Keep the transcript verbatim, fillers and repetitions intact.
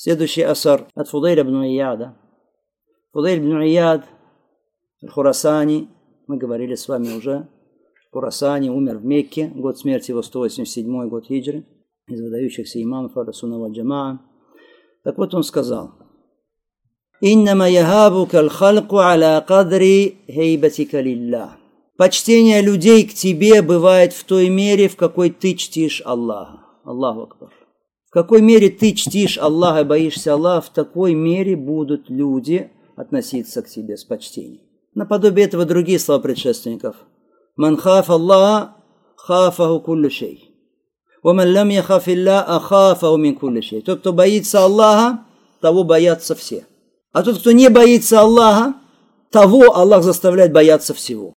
Следующий асар от Фудайля ибн Ияда. Фудайль ибн Ияд Хурасани, мы говорили с вами уже, Хурасани умер в Мекке, год смерти его сто восемьдесят седьмой год хиджры, из выдающихся имамов Ахлус-сунна валь джамаа. Так вот он сказал: «Иннама яхабука аль-халку аля кадри хейбатика лиллах». Почтение людей к тебе бывает в той мере, в какой ты чтишь Аллаха. Аллаху акбар. В какой мере ты чтишь Аллаха и боишься Аллаха, в такой мере будут люди относиться к тебе с почтением. Наподобие этого другие слова предшественников. «Ман хаф Аллаха, хафаху куллю шей. Ва ман лам яхаф Илля, ахафаху мин кулли шей». Тот, кто боится Аллаха, того боятся все. А тот, кто не боится Аллаха, того Аллах заставляет бояться всего.